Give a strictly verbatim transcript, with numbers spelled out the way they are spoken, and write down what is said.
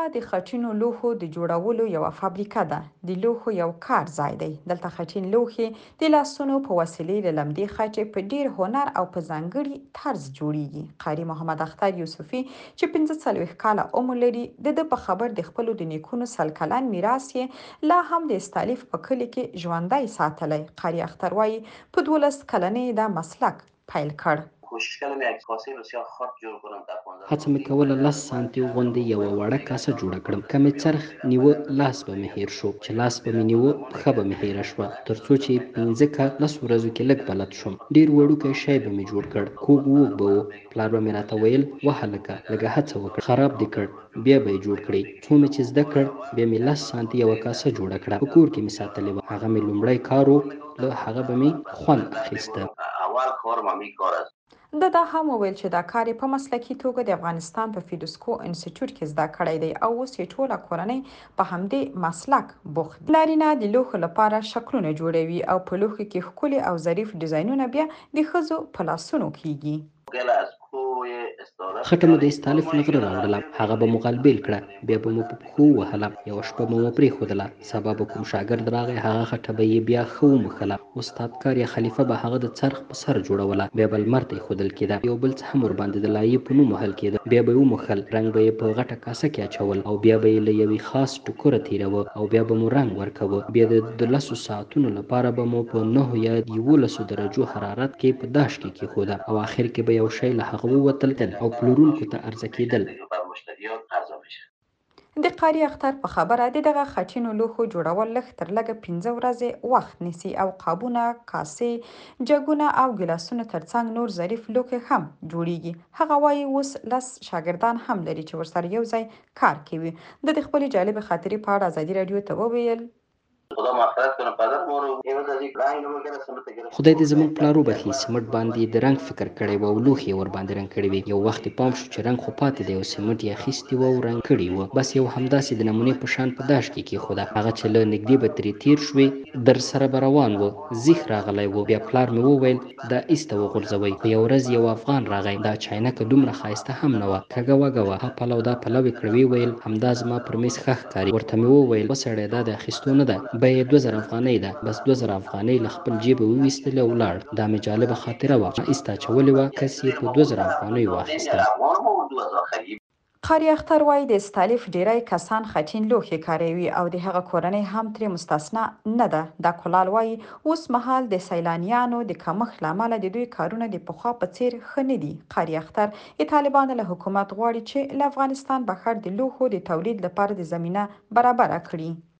د خټینو لوښو د جوړولو یوه فابریکه ده. د لوښو یو کار ځای دی. دلته خټین لوښي د لاسونو په وسیلې له لمدې خټې په ډیر هنر او په ځانګړي طرز جوړیږي. قاري محمد اختر یوسفي چې پنځه څلوېښت کاله عمر لري، د ده په خبر د خپلو د نیکونو سل کلن میراث یې لا هم د استالف په کلي کې ژوندی ساتلی. قاري اختر وایي په دولس کلنۍ دا مسلک پیل کړ. هڅه مې کوله لس سانتي غوندې یوه وړه کاسه جوړه کړم. که مې څرخ نیوه لاس به مې هیر شو، چې لاس به مې نیوه پښه به مې هیره شوه، تر څو چې پنځه که لس ورځو کې لږ بلد شوم. ډېر وړوکی شی به مې جوړ کړ، کوږ ووږ به و. پلار به مې راته ویل وه هلکه لږه هڅه وکړه، خراب دې کړ بیا به یې جوړ کړې. څو مې چې زده کړ بیا مې لس سانتي یوه کاسه جوړه کړه. په کور کې مې ساتلې وه. هغه مې لومړی کار و، له هغه به مې خوند اخیسته. ده دا هم وویل چې دا کار یې په مسلکي توګه د افغانستان په فیډوسکو انسټیټیوټ کې زده کړی دی او اوس یې ټوله کورنۍ په همدې مسلک بوخت دي. نارینه د لوښو لپاره شکلونه جوړوي او په لوښو کې ښکلي او ظریف ډیزاینونه بیا د ښځو په لاسونو کیږي. خټه مو د استالف له غره راوړله، هغه به مو غلبېل کړه، بیا به مو په پښو ووهله، یوه شپه به مو پرېښودله. سبا به کوم شاګرد راغی، هغه خټه به یې بیا ښه وموښله. استاد کار یا خلیفه به هغه د څرخ په سر جوړوله، بیا به لمر ته ایښودل کېده. یو بل څه هم ورباندې د لایې په نوم وهل کېده، بیا به یې وموښل، رنګ به یې په غټه کاسه کې اچول او بیا به یې له یوې خاص ټوکره تېروه او بیا به مو رنګ ورکوه. بیا د لسو ساعتونو لپاره به مو په نهو یا یولسو درجو حرارت کې په داش کې کېښوده او آخر کې به یو شی له هغه ووتل او پلورونکو ته عرضه کېدل. د قاري اختر په خبره د دغه خټینو لوښو جوړول لږ تر لږه پنځه ورځې وخت نیسي او قابونه، کاسې، جګونه او ګیلاسونه ترڅنګ نور ظریف لوښي هم جوړیږي. هغه وایي اوس لس شاګردان هم لري چې ورسره یو ځای کار کوي. د د خپلې جالبې خاطرې په اړه ازادي راډیو ته وویل: خدای دې زموږ پلار وبخي، سمټ باندې د رنګ فکر کړی و او لوښي یې ورباندې رنګ کړي وي. یو وخت یې پام شو چې رنګ خو پاتې دی او سمټ یې اخیستي و او رنګ کړي و. بس یو همداسې د نمونې په شان په داش کې کېښوده. هغه چې له نږدې به ترې تېر شوې در سره به روان و، زیخ راغلی و. بیا پلار مې وویل دا ایسته وغورځوئ. په یو ورځ یو افغان راغی، دا چاینکه دومره ښایسته هم نه وه، کږه وږه وه. ها پلو دا پلو یې کړ. ویې ویل همدا زما پر میز ښه ښکاري. ورته مې وویل وسړیه دا د اخیستو نه ده، بیه یې دوه زره افغانۍ ده. بس دوه زره افغانۍ له خپل جیبه وویستلې او ولاړ. دا مې جالبه خاطره وه. ایسته اچولې وه، کس یې په دوه زره افغانیو واخیسته. قاري اختر وایي د استالف ډیری کسان خټین لوښي کاروي او د هغه کورنۍ هم ترې مستثنا نه ده. دا کلال وایي اوس مهال د سیلانیانو د کمښت له امله د دوی کارونه د پخوا په څیر ښه نه دي. قاري اختر د طالبانو له حکومت غواړي چې له افغانستان بهر د لوښو د تولید لپاره د زمینه برابره کړي.